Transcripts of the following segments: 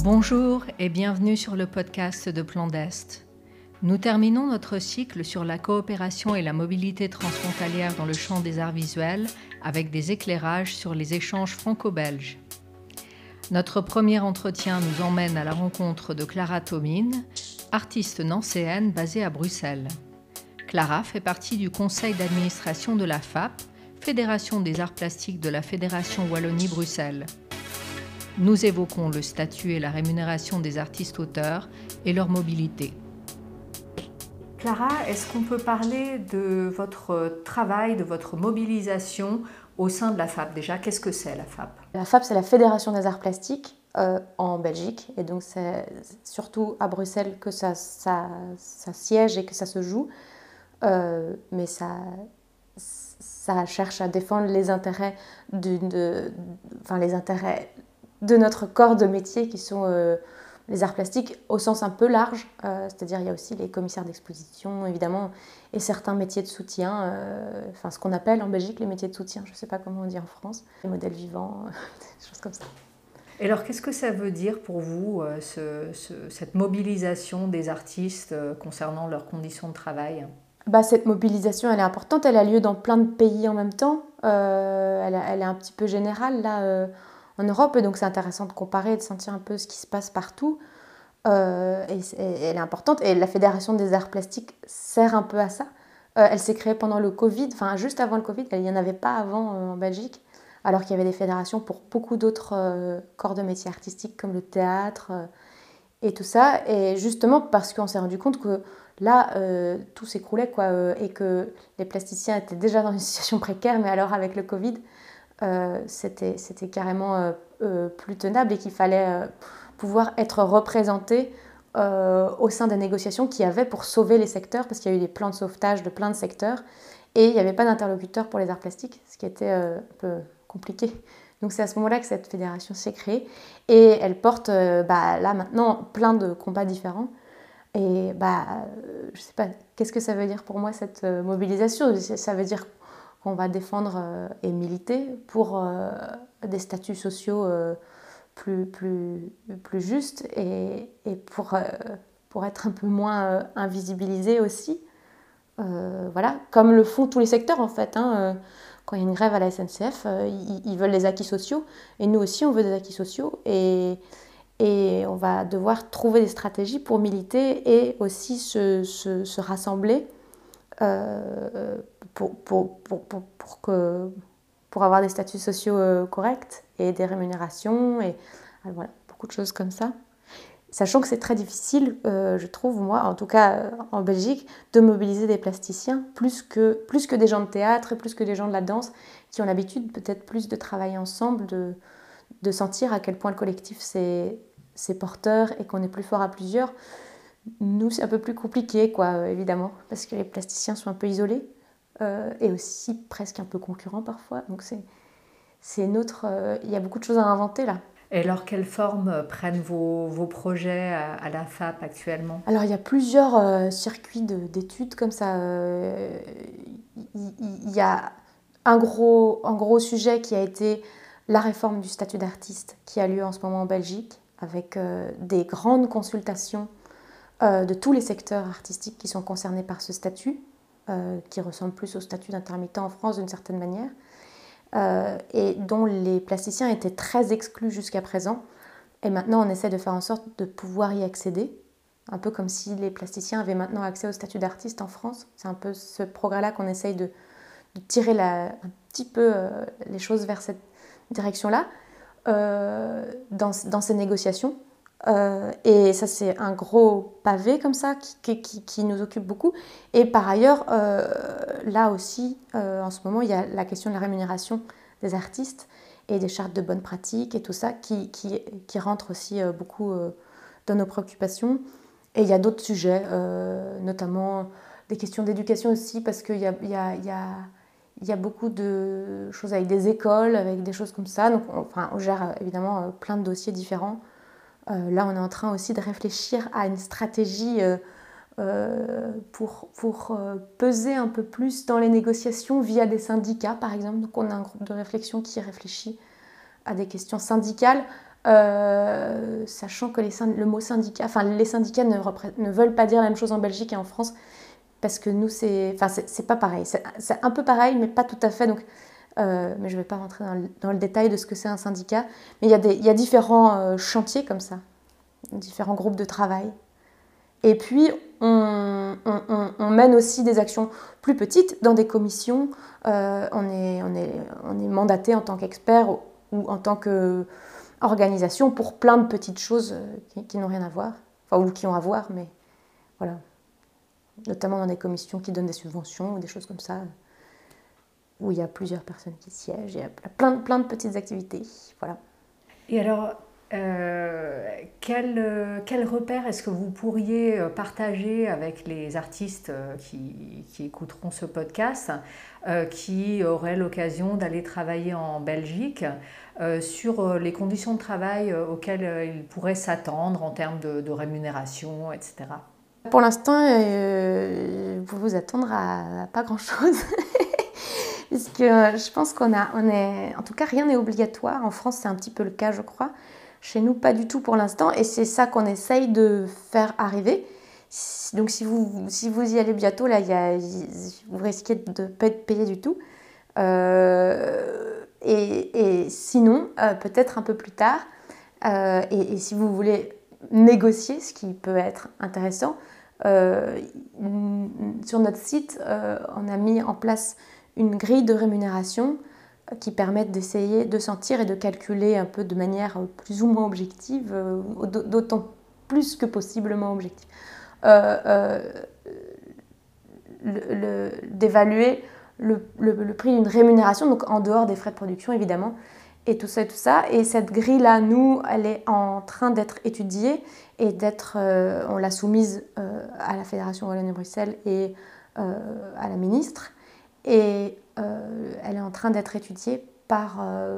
Bonjour et bienvenue sur le podcast de Plan d'Est. Nous terminons notre cycle sur la coopération et la mobilité transfrontalière dans le champ des arts visuels avec des éclairages sur les échanges franco-belges. Notre premier entretien nous emmène à la rencontre de Clara Thomine, artiste nancéenne basée à Bruxelles. Clara fait partie du conseil d'administration de la FAP, Fédération des arts plastiques de la Fédération Wallonie-Bruxelles. Nous évoquons le statut et la rémunération des artistes-auteurs et leur mobilité. Clara, est-ce qu'on peut parler de votre travail, de votre mobilisation au sein de la FAP? Déjà, qu'est-ce que c'est la FAP? La FAP, c'est la Fédération des arts plastiques en Belgique. Et donc, c'est surtout à Bruxelles que ça siège et que ça se joue. Mais ça cherche à défendre les intérêts les intérêts de notre corps de métier qui sont les arts plastiques au sens un peu large, c'est-à-dire il y a aussi les commissaires d'exposition évidemment et certains métiers de soutien, ce qu'on appelle en Belgique les métiers de soutien, je ne sais pas comment on dit en France, les modèles vivants, des choses comme ça. Et alors qu'est-ce que ça veut dire pour vous cette mobilisation des artistes concernant leurs conditions de travail? Cette mobilisation elle est importante, elle a lieu dans plein de pays en même temps, elle est un petit peu générale là en Europe, et donc c'est intéressant de comparer et de sentir un peu ce qui se passe partout. Et elle est importante, et la Fédération des arts plastiques sert un peu à ça. Elle s'est créée pendant le Covid, juste avant le Covid, il n'y en avait pas avant en Belgique, alors qu'il y avait des fédérations pour beaucoup d'autres corps de métiers artistiques comme le théâtre et tout ça. Et justement parce qu'on s'est rendu compte que là, tout s'écroulait, et que les plasticiens étaient déjà dans une situation précaire, mais alors avec le Covid, c'était carrément plus tenable, et qu'il fallait pouvoir être représenté au sein des négociations qu'il y avait pour sauver les secteurs, parce qu'il y a eu des plans de sauvetage de plein de secteurs, et il n'y avait pas d'interlocuteur pour les arts plastiques, ce qui était un peu compliqué. Donc c'est à ce moment-là que cette fédération s'est créée, et elle porte là maintenant plein de combats différents. Et je sais pas, qu'est-ce que ça veut dire pour moi cette mobilisation? Ça veut dire qu'on va défendre et militer pour des statuts sociaux plus justes, et pour être un peu moins invisibilisés aussi. Comme le font tous les secteurs en fait. Quand il y a une grève à la SNCF, ils veulent des acquis sociaux, et nous aussi on veut des acquis sociaux, et on va devoir trouver des stratégies pour militer et aussi se rassembler pour avoir des statuts sociaux corrects et des rémunérations, et voilà, beaucoup de choses comme ça. Sachant que c'est très difficile, je trouve, moi, en tout cas en Belgique, de mobiliser des plasticiens plus que des gens de théâtre et plus que des gens de la danse qui ont l'habitude peut-être plus de travailler ensemble, de sentir à quel point le collectif c'est porteur et qu'on est plus fort à plusieurs. Nous, c'est un peu plus compliqué, évidemment, parce que les plasticiens sont un peu isolés et aussi presque un peu concurrents parfois. Donc c'est une autre... il y a beaucoup de choses à inventer là. Et alors, quelle forme prennent vos projets à la FAP actuellement? Alors, il y a plusieurs circuits d'études comme ça. Il y a un gros sujet qui a été la réforme du statut d'artiste qui a lieu en ce moment en Belgique, avec des grandes consultations de tous les secteurs artistiques qui sont concernés par ce statut, qui ressemble plus au statut d'intermittent en France d'une certaine manière, et dont les plasticiens étaient très exclus jusqu'à présent. Et maintenant, on essaie de faire en sorte de pouvoir y accéder, un peu comme si les plasticiens avaient maintenant accès au statut d'artiste en France. C'est un peu ce progrès-là qu'on essaye de tirer un petit peu les choses vers cette direction-là, dans ces négociations. Et ça, c'est un gros pavé comme ça qui nous occupe beaucoup. Et par ailleurs, là aussi, en ce moment, il y a la question de la rémunération des artistes et des chartes de bonne pratique et tout ça qui rentre aussi beaucoup dans nos préoccupations. Et il y a d'autres sujets, notamment des questions d'éducation aussi, parce qu'il y a beaucoup de choses avec des écoles, avec des choses comme ça. Donc, on gère évidemment plein de dossiers différents. Là, on est en train aussi de réfléchir à une stratégie pour peser un peu plus dans les négociations via des syndicats, par exemple. Donc, on a un groupe de réflexion qui réfléchit à des questions syndicales sachant que le mot syndicat, enfin les syndicats ne veulent pas dire la même chose en Belgique et en France, parce que nous, c'est pas pareil. C'est un peu pareil, mais pas tout à fait. Donc, mais je ne vais pas rentrer dans le détail de ce que c'est un syndicat. Mais il y a différents chantiers comme ça, différents groupes de travail. Et puis, on mène aussi des actions plus petites dans des commissions. On est mandaté en tant qu'expert ou en tant qu'organisation pour plein de petites choses qui n'ont rien à voir, enfin, ou qui ont à voir, mais voilà. Notamment dans des commissions qui donnent des subventions ou des choses comme ça, où il y a plusieurs personnes qui siègent. Il y a plein de petites activités. Voilà. Et alors, quel repère est-ce que vous pourriez partager avec les artistes qui écouteront ce podcast, qui auraient l'occasion d'aller travailler en Belgique, sur les conditions de travail auxquelles ils pourraient s'attendre en termes de rémunération, etc. Pour l'instant, vous pouvez vous attendre à pas grand-chose. Puisque je pense en tout cas, rien n'est obligatoire. En France, c'est un petit peu le cas, je crois. Chez nous, pas du tout pour l'instant. Et c'est ça qu'on essaye de faire arriver. Donc, si vous y allez bientôt, là, vous risquez de ne pas être payé du tout. Et sinon, peut-être un peu plus tard, et si vous voulez négocier, ce qui peut être intéressant, sur notre site, on a mis en place une grille de rémunération qui permettent d'essayer de sentir et de calculer un peu de manière plus ou moins objective, d'autant plus que possiblement objective, d'évaluer le prix d'une rémunération, donc en dehors des frais de production évidemment, et tout ça et tout ça. Et cette grille-là, nous, elle est en train d'être étudiée et on l'a soumise à la Fédération Wallonie-Bruxelles et à la ministre. Et elle est en train d'être étudiée par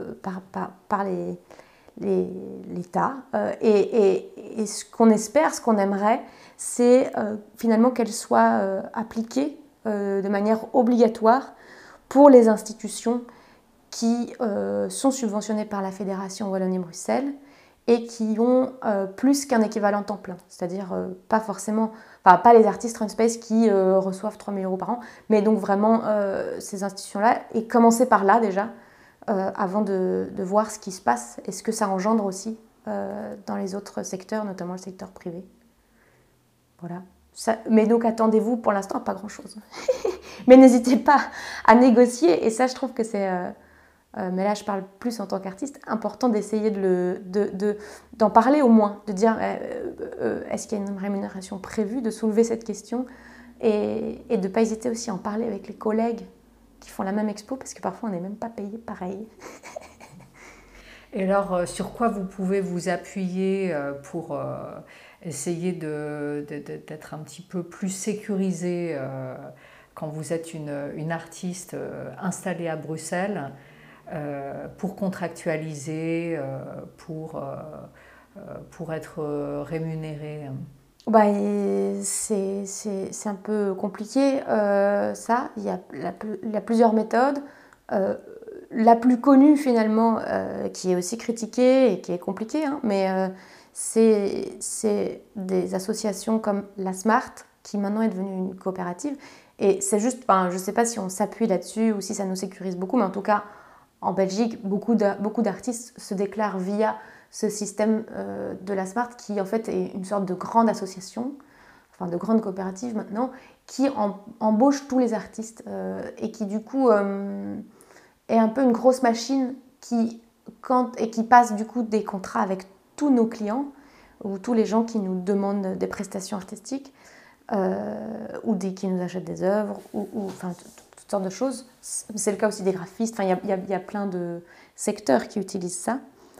l'État. Et ce qu'on espère, ce qu'on aimerait, c'est finalement qu'elle soit appliquée de manière obligatoire pour les institutions qui sont subventionnées par la Fédération Wallonie-Bruxelles et qui ont plus qu'un équivalent temps plein. C'est-à-dire pas les artistes Runspace qui reçoivent 3 000 € par an, mais donc vraiment ces institutions-là, et commencer par là déjà, avant de voir ce qui se passe et ce que ça engendre aussi dans les autres secteurs, notamment le secteur privé. Voilà. Mais donc attendez-vous pour l'instant à pas grand-chose. Mais n'hésitez pas à négocier, et ça je trouve que c'est... mais là, je parle plus en tant qu'artiste, important d'essayer d'en parler au moins, de dire est-ce qu'il y a une rémunération prévue, de soulever cette question et de ne pas hésiter aussi à en parler avec les collègues qui font la même expo, parce que parfois on n'est même pas payé pareil. Et alors, sur quoi vous pouvez vous appuyer pour essayer d'être un petit peu plus sécurisé quand vous êtes une artiste installée à Bruxelles, pour contractualiser, pour être rémunéré? C'est un peu compliqué, ça. Il y a plusieurs méthodes. La plus connue finalement, qui est aussi critiquée et qui est compliquée, hein, mais c'est des associations comme la Smart, qui maintenant est devenue une coopérative. Et c'est juste, je ne sais pas si on s'appuie là-dessus ou si ça nous sécurise beaucoup, mais en tout cas, en Belgique, beaucoup d'artistes se déclarent via ce système de la Smart, qui en fait est une sorte de grande association, enfin de grande coopérative maintenant, qui embauche tous les artistes et qui du coup est un peu une grosse machine qui passe du coup des contrats avec tous nos clients ou tous les gens qui nous demandent des prestations artistiques ou qui nous achètent des œuvres ou enfin toutes sortes de choses. C'est le cas aussi des graphistes. Enfin, il y a plein de secteurs qui utilisent ça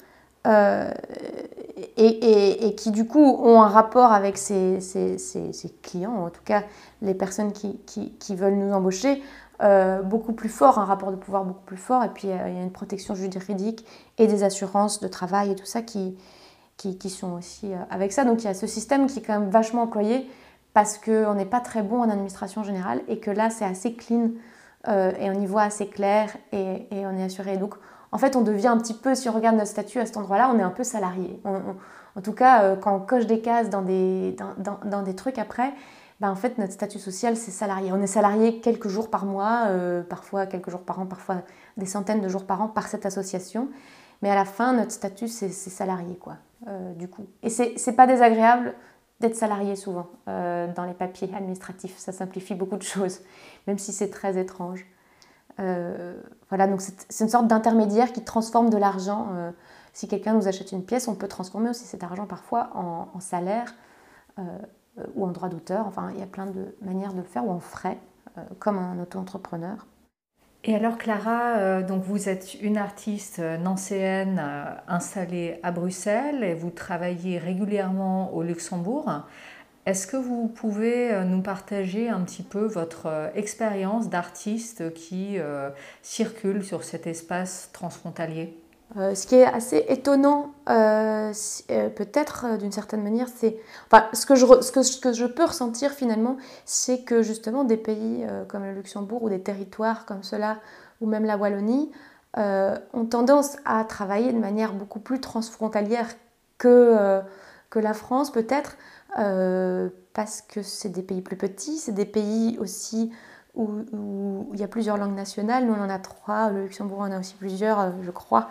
et qui du coup ont un rapport avec ces clients, ou en tout cas les personnes qui veulent nous embaucher, beaucoup plus fort, un rapport de pouvoir beaucoup plus fort, et puis il y a une protection juridique et des assurances de travail et tout ça qui sont aussi avec ça. Donc il y a ce système qui est quand même vachement employé parce qu'on n'est pas très bon en administration générale et que là c'est assez clean et on y voit assez clair et on est assuré. Donc en fait, on devient un petit peu, si on regarde notre statut à cet endroit-là, on est un peu salarié. En tout cas, quand on coche des cases dans des trucs après, ben, en fait, notre statut social, c'est salarié. On est salarié quelques jours par mois, parfois quelques jours par an, parfois des centaines de jours par an par cette association. Mais à la fin, notre statut, c'est salarié, quoi, du coup. Et c'est pas désagréable d'être salarié souvent dans les papiers administratifs. Ça simplifie beaucoup de choses, même si c'est très étrange. Voilà, donc c'est une sorte d'intermédiaire qui transforme de l'argent. Si quelqu'un nous achète une pièce, on peut transformer aussi cet argent parfois en salaire ou en droit d'auteur. Enfin, il y a plein de manières de le faire, ou en frais, comme un auto-entrepreneur. Et alors Clara, donc vous êtes une artiste nancéenne installée à Bruxelles et vous travaillez régulièrement au Luxembourg. Est-ce que vous pouvez nous partager un petit peu votre expérience d'artiste qui circule sur cet espace transfrontalier ? Ce qui est assez étonnant, peut-être d'une certaine manière, c'est... Enfin, ce que je peux ressentir finalement, c'est que justement des pays comme le Luxembourg ou des territoires comme cela, ou même la Wallonie, ont tendance à travailler de manière beaucoup plus transfrontalière que la France peut-être, parce que c'est des pays plus petits, c'est des pays aussi où il y a plusieurs langues nationales. Nous, on en a 3, le Luxembourg en a aussi plusieurs, je crois.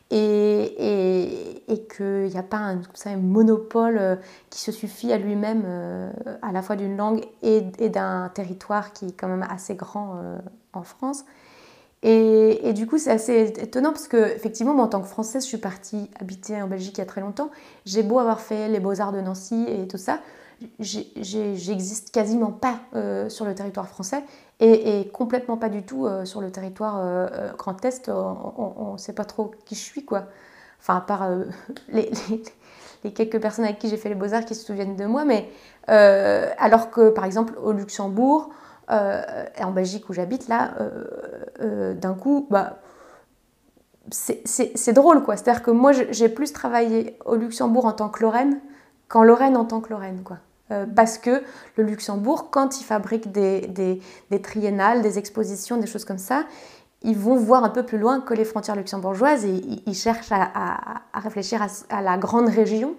Et qu'il n'y a pas un monopole qui se suffit à lui-même, à la fois d'une langue et d'un territoire qui est quand même assez grand en France. Et du coup, c'est assez étonnant parce que, effectivement, moi, en tant que Française, je suis partie habiter en Belgique il y a très longtemps. J'ai beau avoir fait les Beaux-Arts de Nancy et tout ça, j'existe quasiment pas sur le territoire français et complètement pas du tout sur le territoire Grand Est. On ne sait pas trop qui je suis, quoi. Enfin, à part les quelques personnes avec qui j'ai fait les Beaux-Arts qui se souviennent de moi, mais alors que, par exemple, au Luxembourg et en Belgique où j'habite, là, d'un coup, bah, c'est drôle, quoi. C'est-à-dire que moi, j'ai plus travaillé au Luxembourg en tant que Lorraine qu'en Lorraine en tant que Lorraine, quoi. Parce que le Luxembourg, quand ils fabriquent des triennales, des expositions, des choses comme ça, ils vont voir un peu plus loin que les frontières luxembourgeoises et ils cherchent à réfléchir à la grande région.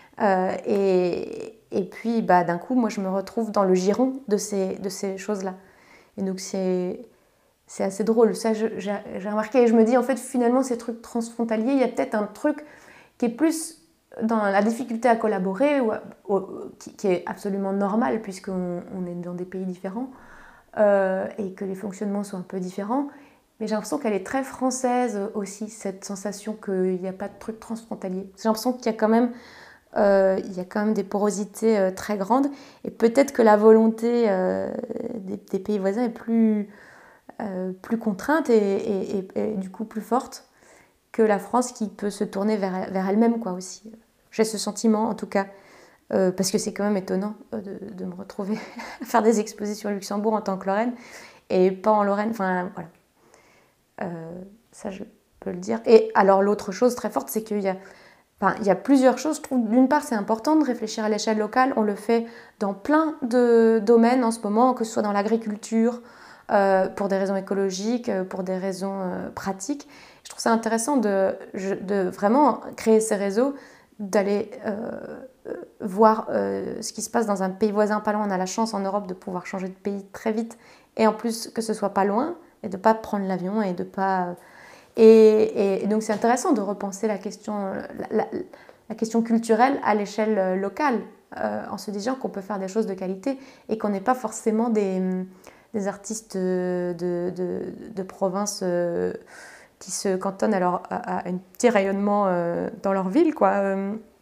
Et puis, bah, d'un coup, moi, je me retrouve dans le giron de ces choses-là. Et donc, c'est assez drôle. Ça, j'ai remarqué. Et je me dis, en fait, finalement, ces trucs transfrontaliers, il y a peut-être un truc qui est plus dans la difficulté à collaborer, qui est absolument normal, puisqu'on est dans des pays différents, et que les fonctionnements sont un peu différents. Mais j'ai l'impression qu'elle est très française aussi, cette sensation qu'il n'y a pas de truc transfrontalier. J'ai l'impression qu'il y a quand même... il y a quand même des porosités très grandes et peut-être que la volonté des pays voisins est plus contrainte et du coup plus forte que la France qui peut se tourner vers elle-même, quoi, aussi. J'ai ce sentiment en tout cas, parce que c'est quand même étonnant de me retrouver à faire des expositions au Luxembourg en tant que Lorraine et pas en Lorraine, enfin voilà. Ça je peux le dire. Et alors l'autre chose très forte, c'est qu'il y a il y a plusieurs choses. Je trouve, d'une part, c'est important de réfléchir à l'échelle locale. On le fait dans plein de domaines en ce moment, que ce soit dans l'agriculture, pour des raisons écologiques, pour des raisons pratiques. Je trouve ça intéressant de vraiment créer ces réseaux, d'aller voir ce qui se passe dans un pays voisin pas loin. On a la chance en Europe de pouvoir changer de pays très vite et en plus que ce soit pas loin et de ne pas prendre l'avion et de pas... Et donc c'est intéressant de repenser la question culturelle à l'échelle locale, en se disant qu'on peut faire des choses de qualité et qu'on n'est pas forcément des artistes de province qui se cantonnent à un petit rayonnement dans leur ville, quoi.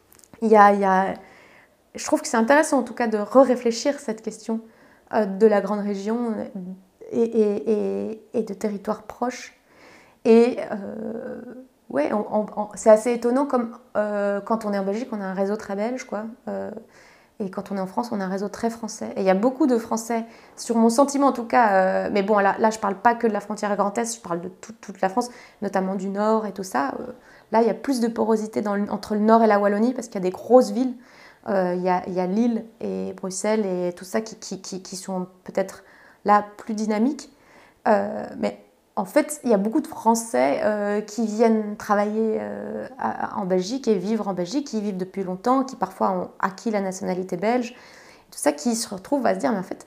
Je trouve que c'est intéressant en tout cas de réfléchir cette question de la grande région et de territoires proches. Et ouais, c'est assez étonnant comme quand on est en Belgique, on a un réseau très belge, quoi. Et quand on est en France, on a un réseau très français. Et il y a beaucoup de Français, sur mon sentiment en tout cas, mais bon, là je ne parle pas que de la frontière Grand Est, je parle de toute la France, notamment du Nord et tout ça. Là, il y a plus de porosité entre le Nord et la Wallonie, parce qu'il y a des grosses villes. Il y a Lille et Bruxelles et tout ça qui sont peut-être là plus dynamiques. Mais en fait, il y a beaucoup de Français qui viennent travailler en Belgique et vivre en Belgique, qui y vivent depuis longtemps, qui parfois ont acquis la nationalité belge, tout ça, qui se retrouvent à se dire, mais en fait,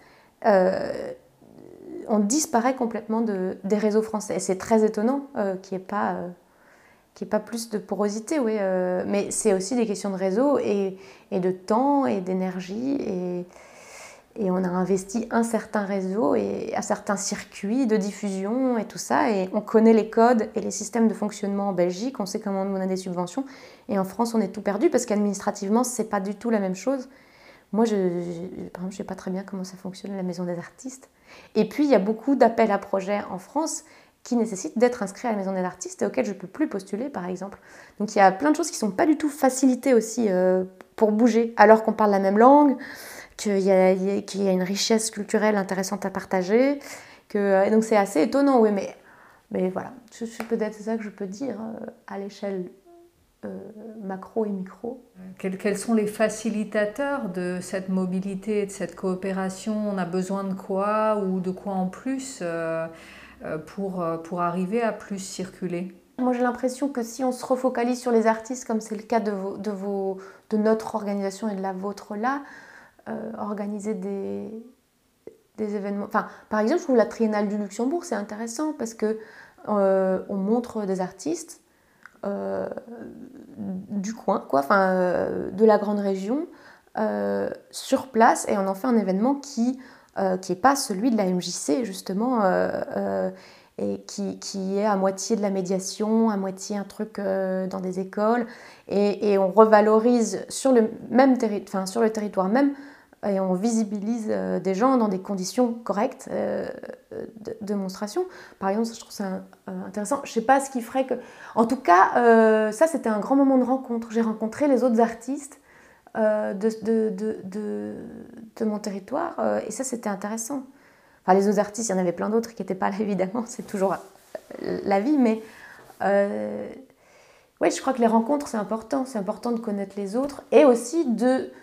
on disparaît complètement des réseaux français. Et c'est très étonnant qu'il n'y ait pas plus de porosité, oui. Mais c'est aussi des questions de réseau et de temps et d'énergie. Et on a investi un certain réseau et un certain circuit de diffusion et tout ça. Et on connaît les codes et les systèmes de fonctionnement en Belgique, on sait comment on a des subventions. Et en France, on est tout perdu parce qu'administrativement, c'est pas du tout la même chose. Moi, par exemple, je ne sais pas très bien comment ça fonctionne, la Maison des artistes. Et puis, il y a beaucoup d'appels à projets en France qui nécessitent d'être inscrits à la Maison des artistes et auxquels je ne peux plus postuler, par exemple. Donc, il y a plein de choses qui ne sont pas du tout facilitées aussi pour bouger, alors qu'on parle la même langue, qu'il y a une richesse culturelle intéressante à partager. Donc, c'est assez étonnant, oui, mais voilà. Peut-être c'est ça que je peux dire à l'échelle macro et micro. Quels sont les facilitateurs de cette mobilité et de cette coopération? On a besoin de quoi ou de quoi en plus pour arriver à plus circuler? Moi, j'ai l'impression que si on se refocalise sur les artistes, comme c'est le cas de notre organisation et de la vôtre là, organiser des événements... Enfin, par exemple, je trouve la Triennale du Luxembourg, c'est intéressant parce que on montre des artistes du coin, quoi, de la grande région, sur place, et on en fait un événement qui n'est pas celui de la MJC, justement, et qui est à moitié de la médiation, à moitié un truc dans des écoles, et on revalorise sur le territoire même, et on visibilise des gens dans des conditions correctes de démonstration. Par exemple, je trouve ça intéressant. Je ne sais pas ce qui ferait que... En tout cas, ça, c'était un grand moment de rencontre. J'ai rencontré les autres artistes de mon territoire, et ça, c'était intéressant. Enfin, les autres artistes, il y en avait plein d'autres qui n'étaient pas là, évidemment. C'est toujours la vie, mais... oui, je crois que les rencontres, c'est important. C'est important de connaître les autres, et aussi de...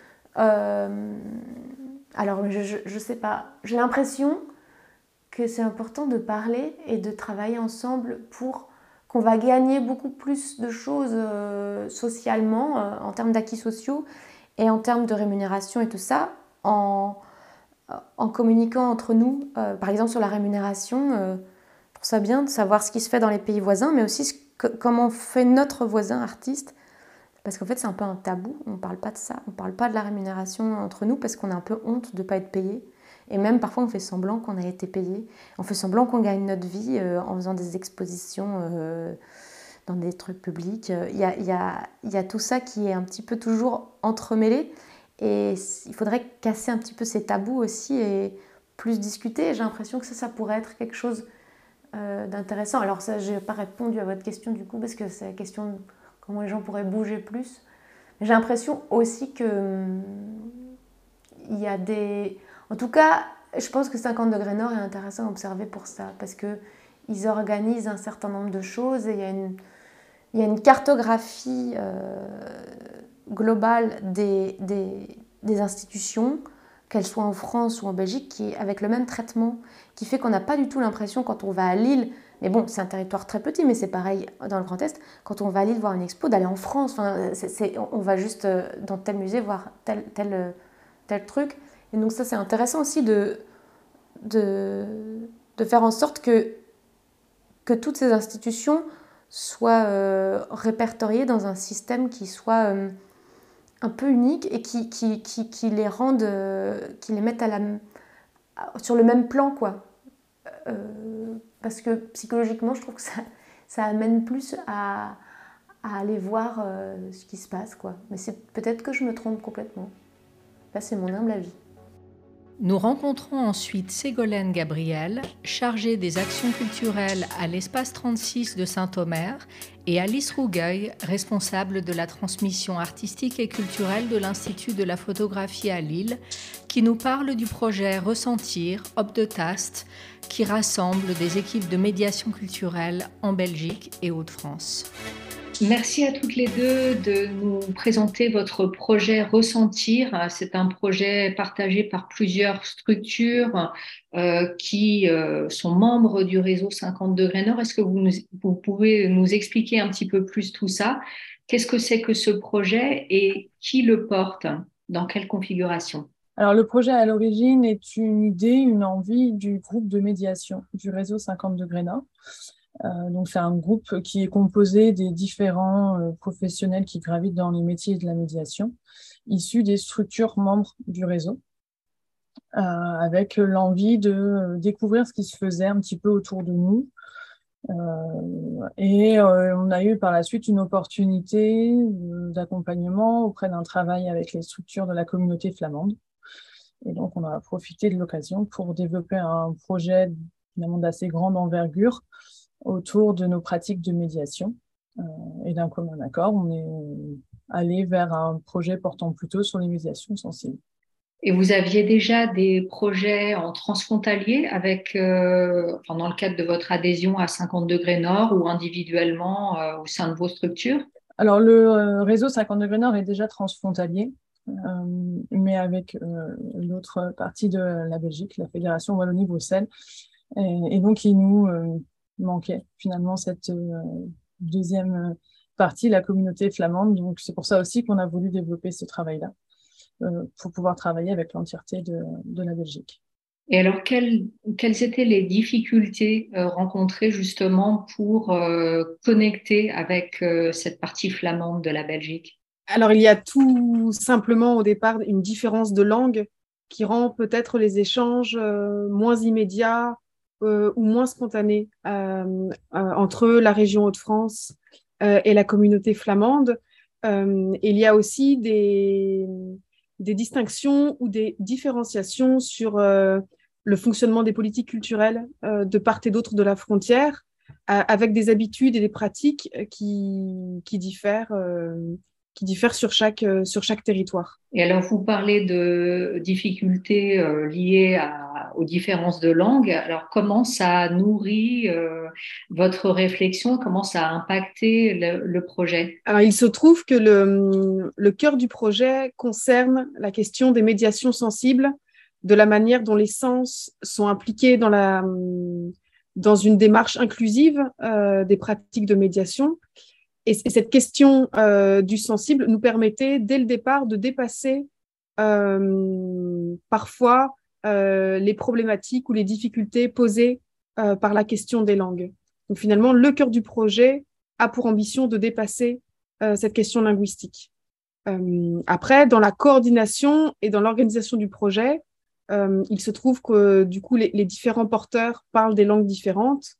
alors, je sais pas, j'ai l'impression que c'est important de parler et de travailler ensemble pour qu'on va gagner beaucoup plus de choses socialement, en termes d'acquis sociaux et en termes de rémunération et tout ça, en communiquant entre nous. Par exemple, sur la rémunération, je trouve ça bien de savoir ce qui se fait dans les pays voisins, mais aussi comment fait notre voisin artiste. Parce qu'en fait, c'est un peu un tabou, on ne parle pas de ça, on ne parle pas de la rémunération entre nous parce qu'on a un peu honte de ne pas être payé. Et même parfois, on fait semblant qu'on a été payé. On fait semblant qu'on gagne notre vie en faisant des expositions dans des trucs publics. Il y a tout ça qui est un petit peu toujours entremêlé. Et il faudrait casser un petit peu ces tabous aussi et plus discuter. J'ai l'impression que ça pourrait être quelque chose d'intéressant. Alors ça, je n'ai pas répondu à votre question du coup parce que c'est la question de comment les gens pourraient bouger plus. J'ai l'impression aussi que il y a des... En tout cas, je pense que 50 degrés Nord est intéressant à observer pour ça, parce qu'ils organisent un certain nombre de choses et il y a une cartographie globale des institutions, qu'elles soient en France ou en Belgique, qui est avec le même traitement, qui fait qu'on n'a pas du tout l'impression quand on va à Lille. Mais bon, c'est un territoire très petit, mais c'est pareil dans le Grand Est. Quand on va à Lille voir une expo, d'aller en France, on va juste dans tel musée voir tel truc. Et donc ça, c'est intéressant aussi de faire en sorte que toutes ces institutions soient répertoriées dans un système qui soit un peu unique et qui les rende, qui les mette sur le même plan, quoi. Parce que psychologiquement, je trouve que ça amène plus à aller voir ce qui se passe, quoi. Mais c'est peut-être que je me trompe complètement. Là, c'est mon humble avis. Nous rencontrons ensuite Ségolène Gabriel, chargée des actions culturelles à l'Espace 36 de Saint-Omer, et Alice Rougueil, responsable de la transmission artistique et culturelle de l'Institut de la photographie à Lille, qui nous parle du projet Ressentir, Obdetast, qui rassemble des équipes de médiation culturelle en Belgique et Hauts-de-France. Merci à toutes les deux de nous présenter votre projet Ressentir. C'est un projet partagé par plusieurs structures qui sont membres du réseau 50 degrés Nord. Est-ce que vous pouvez nous expliquer un petit peu plus tout ça? Qu'est-ce que c'est que ce projet et qui le porte? Dans quelle configuration? Alors, le projet à l'origine est une idée, une envie du groupe de médiation du réseau 50 degrés Nord. Donc, c'est un groupe qui est composé des différents professionnels qui gravitent dans les métiers de la médiation, issus des structures membres du réseau, avec l'envie de découvrir ce qui se faisait un petit peu autour de nous. On a eu par la suite une opportunité d'accompagnement auprès d'un travail avec les structures de la communauté flamande. Et donc, on a profité de l'occasion pour développer un projet finalement d'assez grande envergure autour de nos pratiques de médiation. Et d'un commun accord, on est allé vers un projet portant plutôt sur les médiations sensibles. Et vous aviez déjà des projets en transfrontalier dans le cadre de votre adhésion à 50 degrés Nord ou individuellement au sein de vos structures? Alors, le réseau 50 degrés Nord est déjà transfrontalier, mais avec l'autre partie de la Belgique, la Fédération Wallonie-Bruxelles. Et donc, il nous manquait finalement cette deuxième partie, la communauté flamande. Donc, c'est pour ça aussi qu'on a voulu développer ce travail-là, pour pouvoir travailler avec l'entièreté de la Belgique. Et alors, quelles étaient les difficultés rencontrées justement pour connecter avec cette partie flamande de la Belgique? Alors, il y a tout simplement au départ une différence de langue qui rend peut-être les échanges moins immédiats ou moins spontanés entre la région Hauts-de-France et la communauté flamande. Il y a aussi des distinctions ou des différenciations sur le fonctionnement des politiques culturelles de part et d'autre de la frontière, avec des habitudes et des pratiques qui diffèrent sur chaque territoire. Et alors, vous parlez de difficultés liées aux différences de langue. Alors, comment ça nourrit votre réflexion? Comment ça a impacté le projet? Alors, il se trouve que le cœur du projet concerne la question des médiations sensibles, de la manière dont les sens sont impliqués dans une démarche inclusive des pratiques de médiation. Et cette question du sensible nous permettait, dès le départ, de dépasser parfois les problématiques ou les difficultés posées par la question des langues. Donc finalement, le cœur du projet a pour ambition de dépasser cette question linguistique. Après, dans la coordination et dans l'organisation du projet, il se trouve que du coup, les différents porteurs parlent des langues différentes.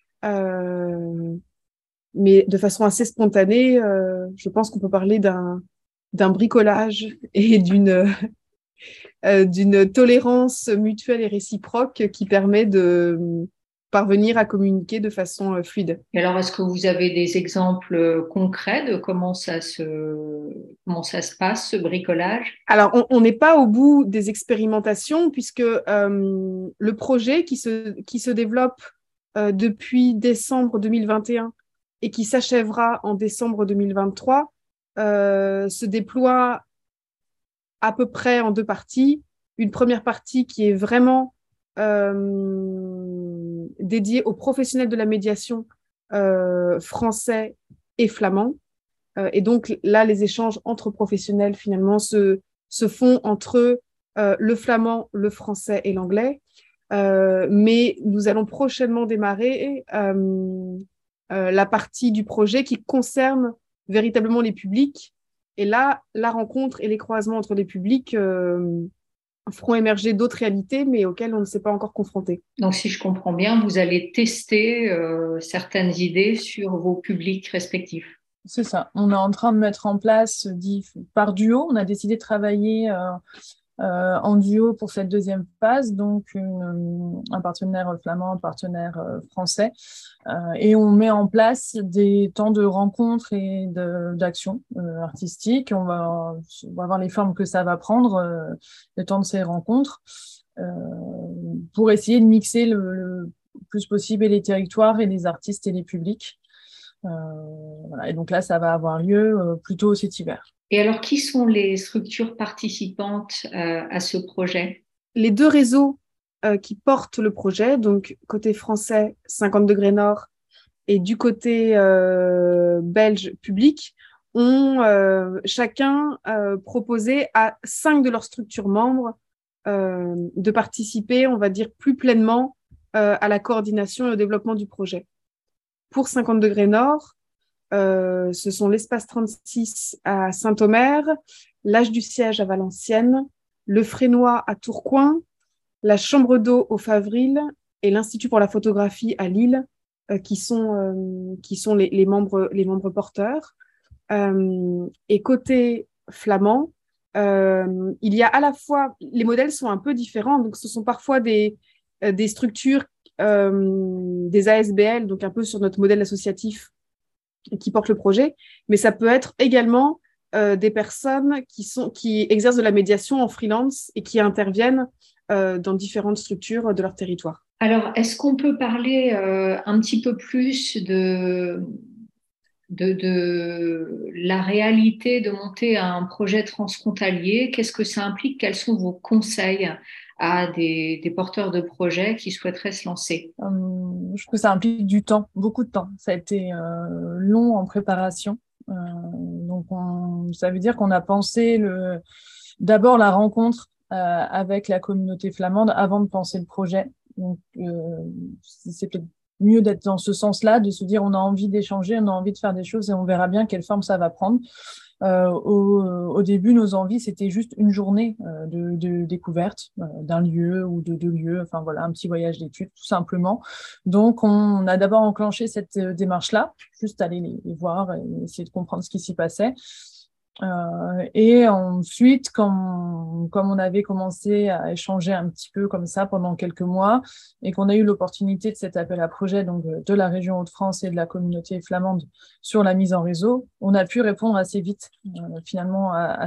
Mais de façon assez spontanée, je pense qu'on peut parler d'un bricolage et d'une tolérance mutuelle et réciproque qui permet de parvenir à communiquer de façon fluide. Et alors, est-ce que vous avez des exemples concrets de comment ça se passe, ce bricolage? Alors, on n'est pas au bout des expérimentations puisque le projet qui se développe depuis décembre 2021 et qui s'achèvera en décembre 2023, se déploie à peu près en deux parties. Une première partie qui est vraiment dédiée aux professionnels de la médiation français et flamands. Et donc là, les échanges entre professionnels finalement se font entre le flamand, le français et l'anglais. Mais nous allons prochainement démarrer la partie du projet qui concerne véritablement les publics. Et là, la rencontre et les croisements entre les publics feront émerger d'autres réalités, mais auxquelles on ne s'est pas encore confronté. Donc, si je comprends bien, vous allez tester certaines idées sur vos publics respectifs. C'est ça. On est en train de mettre en place, par duo, on a décidé de travailler en duo pour cette deuxième phase, donc un partenaire flamand, un partenaire français, et on met en place des temps de rencontres et d'action artistique. On va voir les formes que ça va prendre, le temps de ces rencontres, pour essayer de mixer le plus possible et les territoires et les artistes et les publics. Voilà. Et donc là, ça va avoir lieu plutôt cet hiver. Et alors, qui sont les structures participantes à ce projet? Les deux réseaux qui portent le projet, donc côté français, 50 degrés nord, et du côté belge public, ont chacun proposé à 5 de leurs structures membres de participer, on va dire, plus pleinement à la coordination et au développement du projet. Pour 50 degrés nord, ce sont l'Espace 36 à Saint-Omer, l'Âge du Siège à Valenciennes, le Frénois à Tourcoing, la Chambre d'eau au Favril et l'Institut pour la photographie à Lille, qui sont les membres porteurs. Et côté flamand, il y a à la fois, les modèles sont un peu différents, donc ce sont parfois des structures, des ASBL, donc un peu sur notre modèle associatif qui portent le projet, mais ça peut être également des personnes qui exercent de la médiation en freelance et qui interviennent dans différentes structures de leur territoire. Alors, est-ce qu'on peut parler un petit peu plus de la réalité de monter un projet transfrontalier? Qu'est-ce que ça implique? Quels sont vos conseils à des porteurs de projets qui souhaiteraient se lancer? Je trouve que ça implique du temps, beaucoup de temps. Ça a été long en préparation. Donc, ça veut dire qu'on a pensé d'abord la rencontre avec la communauté flamande avant de penser le projet. Donc, c'est peut-être mieux d'être dans ce sens-là, de se dire on a envie d'échanger, on a envie de faire des choses et on verra bien quelle forme ça va prendre. Au début, nos envies, c'était juste une journée de découverte d'un lieu ou de deux lieux, enfin voilà, un petit voyage d'études, tout simplement. Donc, on a d'abord enclenché cette démarche-là, juste aller les voir et essayer de comprendre ce qui s'y passait. Et ensuite, comme on avait commencé à échanger un petit peu comme ça pendant quelques mois et qu'on a eu l'opportunité de cet appel à projet donc de la région Hauts-de-France et de la communauté flamande sur la mise en réseau, on a pu répondre assez vite finalement à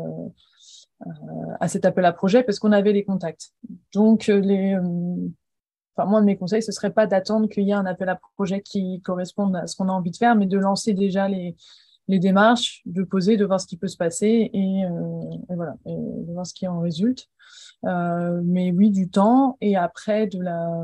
cet appel à projet parce qu'on avait les contacts. Donc, moi, de mes conseils, ce serait pas d'attendre qu'il y ait un appel à projet qui corresponde à ce qu'on a envie de faire, mais de lancer déjà les démarches, de poser, de voir ce qui peut se passer et voilà, et de voir ce qui en résulte. Mais oui, du temps et après de la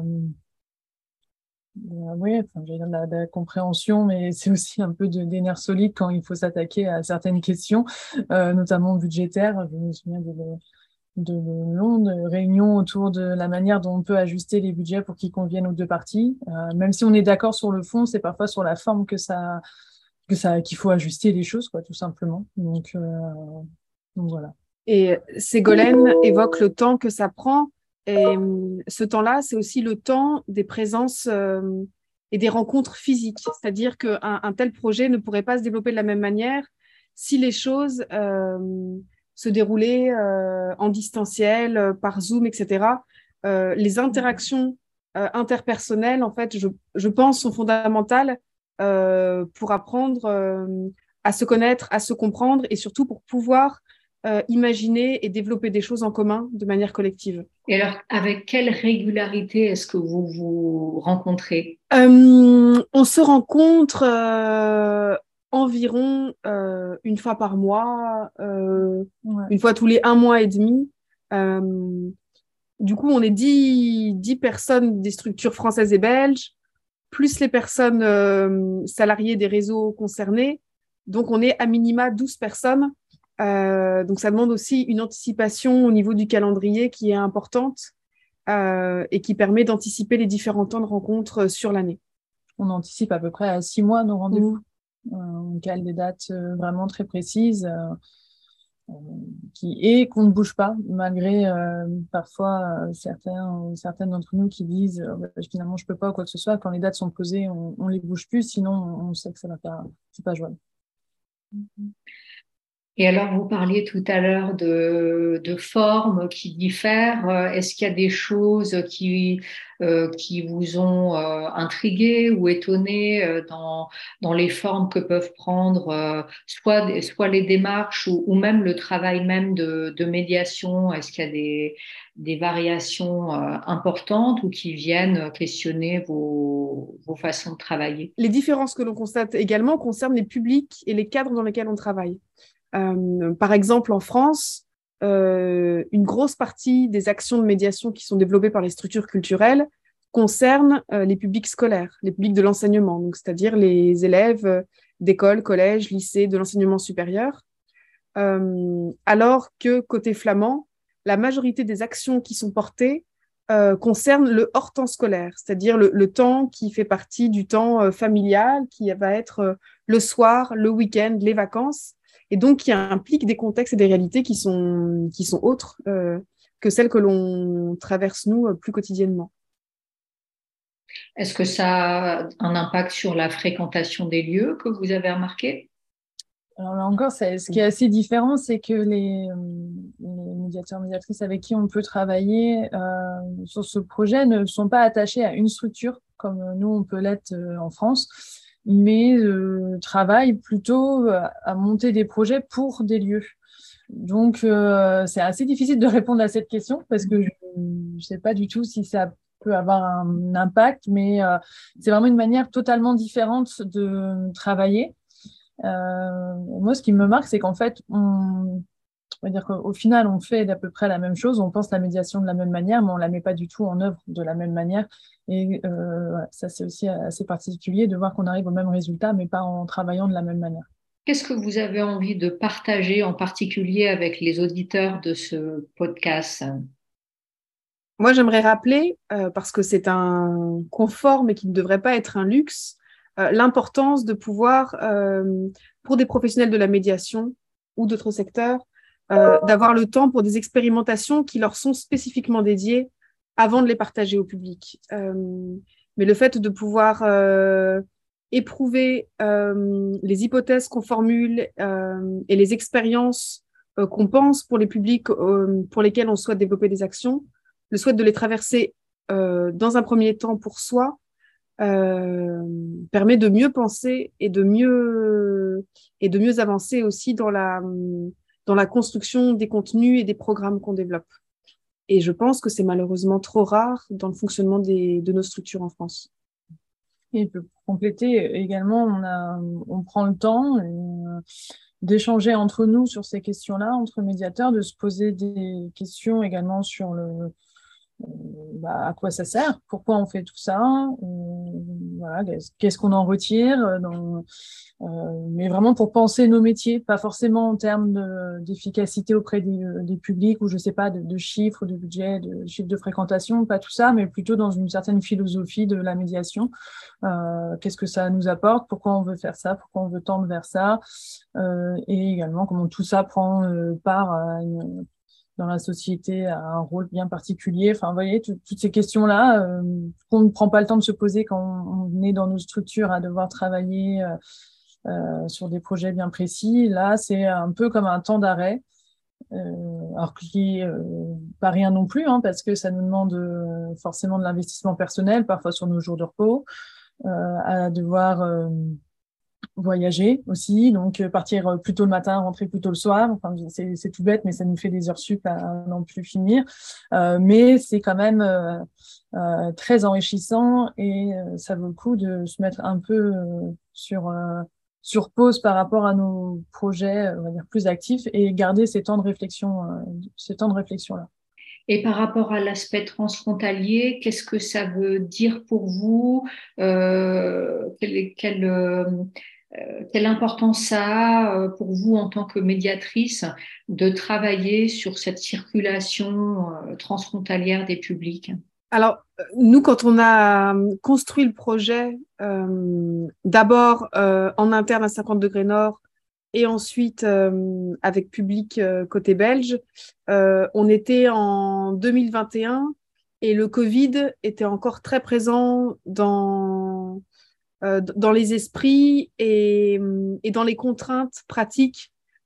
compréhension, mais c'est aussi un peu des nerfs solides quand il faut s'attaquer à certaines questions, notamment budgétaires. Je me souviens de longues réunions autour de la manière dont on peut ajuster les budgets pour qu'ils conviennent aux deux parties. Même si on est d'accord sur le fond, c'est parfois sur la forme qu'il faut ajuster les choses, quoi, tout simplement. Donc voilà. Et Ségolène évoque le temps que ça prend. Et ce temps-là, c'est aussi le temps des présences et des rencontres physiques. C'est-à-dire qu'un tel projet ne pourrait pas se développer de la même manière si les choses se déroulaient en distanciel, par Zoom, etc. Les interactions interpersonnelles, en fait, je pense, sont fondamentales pour apprendre à se connaître, à se comprendre et surtout pour pouvoir imaginer et développer des choses en commun de manière collective. Et alors, avec quelle régularité est-ce que vous vous rencontrez? On se rencontre environ une fois par mois, une fois tous les 1 mois et demi. Du coup, on est 10 personnes des structures françaises et belges, plus les personnes salariées des réseaux concernés. Donc, on est à minima 12 personnes. Donc, ça demande aussi une anticipation au niveau du calendrier qui est importante et qui permet d'anticiper les différents temps de rencontre sur l'année. On anticipe à peu près à 6 mois nos rendez-vous. On cale des dates vraiment très précises qu'on ne bouge pas, malgré parfois certaines d'entre nous qui disent finalement je peux pas ou quoi que ce soit. Quand les dates sont posées, on les bouge plus, sinon on sait que ça va pas, c'est pas jouable. Et alors, vous parliez tout à l'heure de formes qui diffèrent. Est-ce qu'il y a des choses qui vous ont intrigué ou étonné dans les formes que peuvent prendre soit les démarches ou même le travail même de médiation? Est-ce qu'il y a des variations importantes ou qui viennent questionner vos façons de travailler? Les différences que l'on constate également concernent les publics et les cadres dans lesquels on travaille. Par exemple, en France, une grosse partie des actions de médiation qui sont développées par les structures culturelles concernent les publics scolaires, les publics de l'enseignement, donc c'est-à-dire les élèves d'école, collège, lycée, de l'enseignement supérieur. Alors que côté flamand, la majorité des actions qui sont portées concernent le hors temps scolaire, c'est-à-dire le temps qui fait partie du temps familial, qui va être le soir, le week-end, les vacances, et donc qui implique des contextes et des réalités qui sont autres que celles que l'on traverse, nous, plus quotidiennement. Est-ce que ça a un impact sur la fréquentation des lieux que vous avez remarqué? Alors là encore, ce qui est assez différent, c'est que les médiateurs, médiatrices avec qui on peut travailler sur ce projet ne sont pas attachés à une structure, comme nous, on peut l'être en France, mais travaillent plutôt à monter des projets pour des lieux. Donc, c'est assez difficile de répondre à cette question parce que je ne sais pas du tout si ça peut avoir un impact, mais c'est vraiment une manière totalement différente de travailler. Moi, ce qui me marque, c'est qu'en fait, on va dire qu'au final, on fait d'à peu près la même chose, on pense la médiation de la même manière, mais on la met pas du tout en œuvre de la même manière. Et ça, c'est aussi assez particulier de voir qu'on arrive au même résultat, mais pas en travaillant de la même manière. Qu'est-ce que vous avez envie de partager en particulier avec les auditeurs de ce podcast? Moi, j'aimerais rappeler, parce que c'est un confort, mais qui ne devrait pas être un luxe, l'importance de pouvoir, pour des professionnels de la médiation ou d'autres secteurs, d'avoir le temps pour des expérimentations qui leur sont spécifiquement dédiées avant de les partager au public. Mais le fait de pouvoir éprouver les hypothèses qu'on formule et les expériences qu'on pense pour les publics pour lesquels on souhaite développer des actions, le souhait de les traverser dans un premier temps pour soi permet de mieux penser et de mieux avancer aussi dans la construction des contenus et des programmes qu'on développe. Et je pense que c'est malheureusement trop rare dans le fonctionnement de nos structures en France. Et pour compléter également, on prend le temps d'échanger entre nous sur ces questions-là, entre médiateurs, de se poser des questions également sur à quoi ça sert, pourquoi on fait tout ça, voilà, qu'est-ce qu'on en retire, mais vraiment pour penser nos métiers, pas forcément en termes d'efficacité auprès des publics ou je sais pas de chiffres, de budget, de chiffres de fréquentation, pas tout ça, mais plutôt dans une certaine philosophie de la médiation. Qu'est-ce que ça nous apporte, pourquoi on veut faire ça, pourquoi on veut tendre vers ça, et également comment tout ça prend part dans la société a un rôle bien particulier. Enfin, vous voyez, toutes ces questions-là qu'on ne prend pas le temps de se poser quand on est dans nos structures à devoir travailler sur des projets bien précis. Là, c'est un peu comme un temps d'arrêt, alors qui n'est pas rien non plus, hein, parce que ça nous demande forcément de l'investissement personnel, parfois sur nos jours de repos, à devoir voyager aussi, donc partir plus tôt le matin, rentrer plus tôt le soir. Enfin, c'est tout bête, mais ça nous fait des heures sup à n'en plus finir. Mais c'est quand même très enrichissant et ça vaut le coup de se mettre un peu sur pause par rapport à nos projets, on va dire, plus actifs et garder ces temps de réflexion, là. Et par rapport à l'aspect transfrontalier, qu'est-ce que ça veut dire pour vous? Quelle importance ça a pour vous en tant que médiatrice de travailler sur cette circulation transfrontalière des publics? Alors, nous, quand on a construit le projet, d'abord en interne à 50 degrés Nord et ensuite avec public côté belge, on était en 2021 et le Covid était encore très présent dans les esprits et dans les contraintes pratiques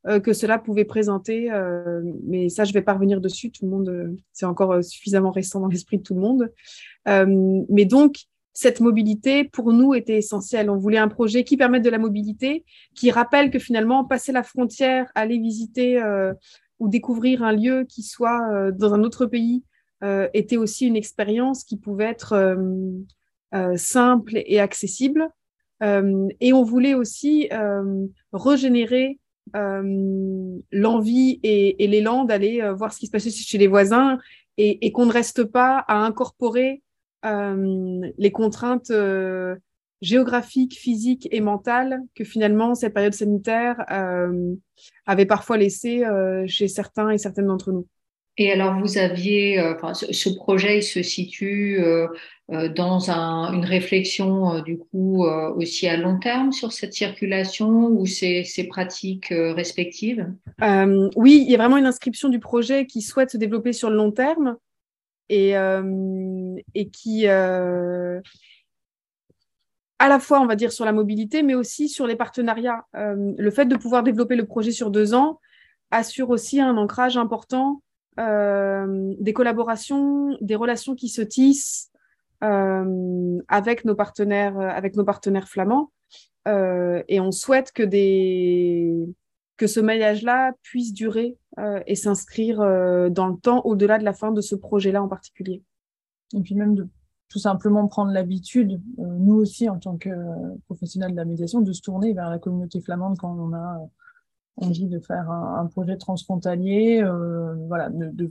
que cela pouvait présenter. Mais ça, je vais pas revenir dessus. Tout le monde, c'est encore suffisamment récent dans l'esprit de tout le monde. Mais donc, cette mobilité, pour nous, était essentielle. On voulait un projet qui permette de la mobilité, qui rappelle que finalement, passer la frontière, aller visiter ou découvrir un lieu qui soit dans un autre pays était aussi une expérience qui pouvait être simple et accessible. Et on voulait aussi régénérer l'envie et l'élan d'aller voir ce qui se passait chez les voisins et qu'on ne reste pas à incorporer les contraintes géographiques, physiques et mentales que finalement cette période sanitaire avait parfois laissé chez certains et certaines d'entre nous. Et alors, vous aviez, ce projet, il se situe dans une réflexion, du coup, aussi à long terme sur cette circulation ou ces pratiques respectives? Oui, il y a vraiment une inscription du projet qui souhaite se développer sur le long terme et qui, à la fois, on va dire, sur la mobilité, mais aussi sur les partenariats. Le fait de pouvoir développer le projet sur 2 ans assure aussi un ancrage important, des collaborations, des relations qui se tissent avec nos partenaires flamands. Et on souhaite que ce maillage-là puisse durer et s'inscrire dans le temps au-delà de la fin de ce projet-là en particulier. Et puis même de tout simplement prendre l'habitude, nous aussi en tant que professionnels de la médiation, de se tourner vers la communauté flamande quand on a envie de faire un projet transfrontalier, voilà, de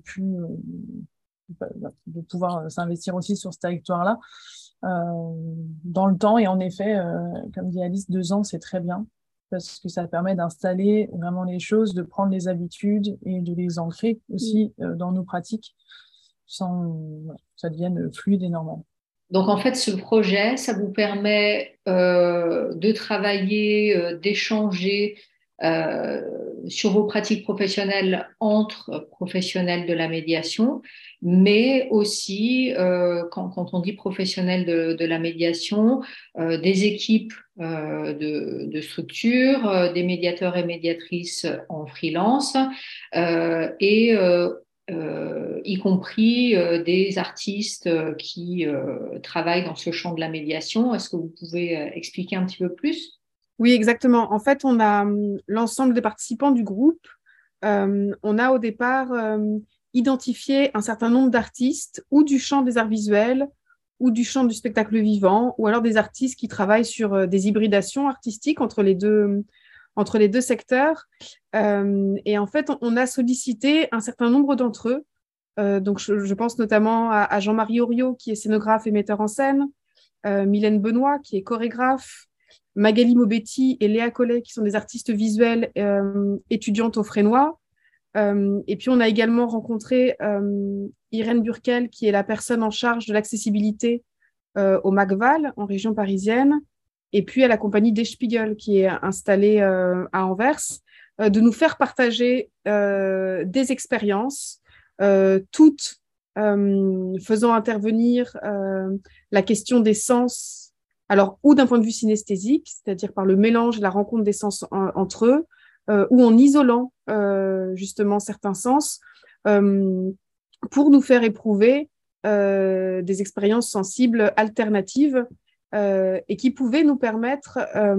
pouvoir s'investir aussi sur ce territoire-là dans le temps. Et en effet, comme dit Alice, 2 ans, c'est très bien parce que ça permet d'installer vraiment les choses, de prendre les habitudes et de les ancrer aussi dans nos pratiques sans que ça devienne fluide et normal. Donc, en fait, ce projet, ça vous permet de travailler, d'échanger sur vos pratiques professionnelles entre professionnels de la médiation, mais aussi, quand on dit professionnels de la médiation, des équipes de structures, des médiateurs et médiatrices en freelance et y compris des artistes qui travaillent dans ce champ de la médiation. Est-ce que vous pouvez expliquer un petit peu plus? Oui, exactement. En fait, on a l'ensemble des participants du groupe. On a au départ identifié un certain nombre d'artistes ou du champ des arts visuels ou du champ du spectacle vivant, ou alors des artistes qui travaillent sur des hybridations artistiques entre les deux secteurs. Et en fait, on a sollicité un certain nombre d'entre eux. Donc, je pense notamment à Jean-Marie Oriot, qui est scénographe et metteur en scène, Mylène Benoît, qui est chorégraphe, Magali Mobetti et Léa Collet, qui sont des artistes visuels étudiantes au Frénois. Et puis, on a également rencontré Irène Burkel, qui est la personne en charge de l'accessibilité au Macval, en région parisienne, et puis à la compagnie Der Spiegel, qui est installée à Anvers, de nous faire partager des expériences, toutes faisant intervenir la question des sens, alors ou d'un point de vue synesthésique, c'est-à-dire par le mélange et la rencontre des sens entre eux, ou en isolant justement certains sens, pour nous faire éprouver des expériences sensibles alternatives et qui pouvaient nous permettre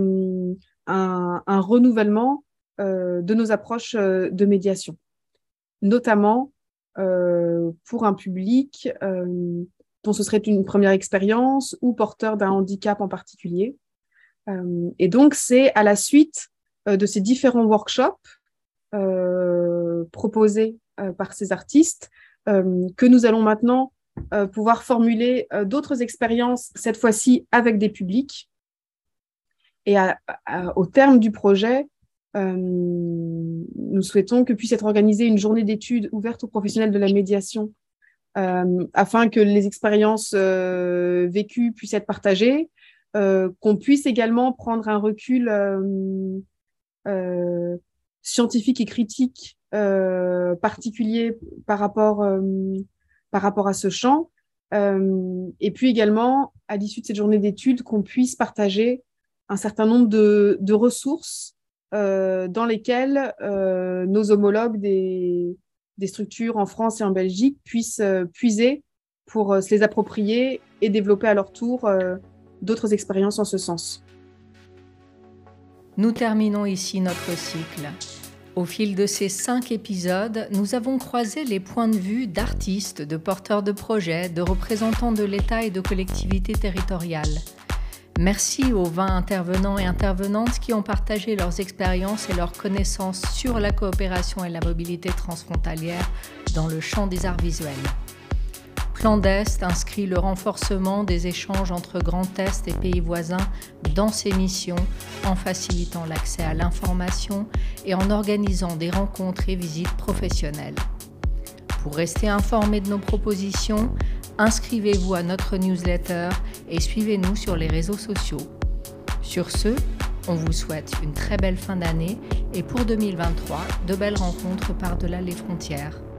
un renouvellement de nos approches de médiation, notamment pour un public dont ce serait une première expérience ou porteur d'un handicap en particulier. Et donc, c'est à la suite de ces différents workshops proposés par ces artistes que nous allons maintenant pouvoir formuler d'autres expériences, cette fois-ci avec des publics. Et au terme du projet, nous souhaitons que puisse être organisée une journée d'études ouverte aux professionnels de la médiation afin que les expériences vécues puissent être partagées, qu'on puisse également prendre un recul scientifique et critique particulier par rapport à ce champ, et puis également, à l'issue de cette journée d'études, qu'on puisse partager un certain nombre de ressources dans lesquels nos homologues des structures en France et en Belgique puissent puiser pour se les approprier et développer à leur tour d'autres expériences en ce sens. Nous terminons ici notre cycle. Au fil de ces 5 épisodes, nous avons croisé les points de vue d'artistes, de porteurs de projets, de représentants de l'État et de collectivités territoriales. Merci aux 20 intervenants et intervenantes qui ont partagé leurs expériences et leurs connaissances sur la coopération et la mobilité transfrontalière dans le champ des arts visuels. Plan d'Est inscrit le renforcement des échanges entre Grand Est et pays voisins dans ses missions en facilitant l'accès à l'information et en organisant des rencontres et visites professionnelles. Pour rester informé de nos propositions, inscrivez-vous à notre newsletter et suivez-nous sur les réseaux sociaux. Sur ce, on vous souhaite une très belle fin d'année et pour 2023, de belles rencontres par-delà les frontières.